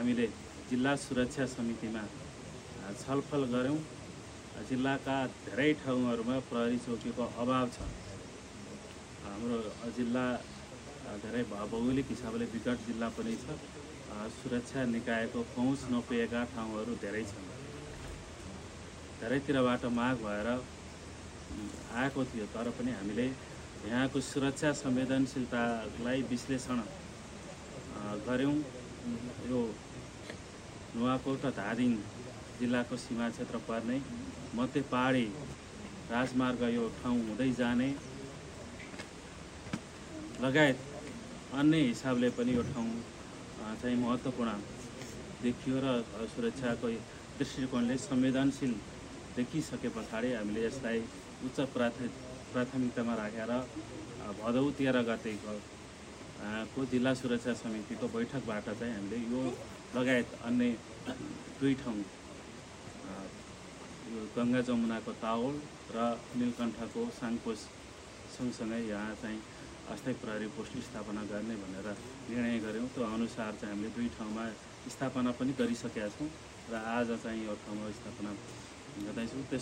हामीले जिल्ला सुरक्षा समितिमा छलफल गऱ्यौँ। जिल्लाका धेरै ठाउँहरूमा प्रहरी चौकीको अभाव छ। हाम्रो जिल्ला धेरै भौगोलिक हिसाबले विकट जिल्ला पनि छ। सुरक्षा निकायको पहुँच नपुगेका ठाउँहरू धेरै छन्। धेरैतिरबाट माग भएर आएको थियो, तर पनि हामीले यहाँको सुरक्षा संवेदनशीलतालाई विश्लेषण गऱ्यौँ। यो नुवाकोट र धादिङ जिल्लाको सीमा क्षेत्र पर्ने मध्य पहाडी राजमार्ग यो ठाउँ हुँदै जाने लगायत अन्य हिसाबले पनि यो ठाउँ चाहिँ महत्त्वपूर्ण देखियो र सुरक्षाको दृष्टिकोणले संवेदनशील देखिसके पछाडि हामीले यसलाई उच्च प्राथमिकतामा राखेर भदौ 13 गतेको जिल्ला सुरक्षा समितिको बैठकबाट चाहिँ हामीले यो लगायत अन्य 2 ठाउँ यो गङ्गा जमुनाको ताओल र नीलकण्ठको साङपोस सँगसँगै यहाँ चाहिँ अस्थायी प्रहरी पोस्ट स्थापना गर्ने भनेर निर्णय गऱ्यौँ। त्यो अनुसार चाहिँ हामीले 2 ठाउँमा स्थापना पनि गरिसकेका छौँ र आज चाहिँ यो ठाउँमा स्थापना गर्दैछौँ।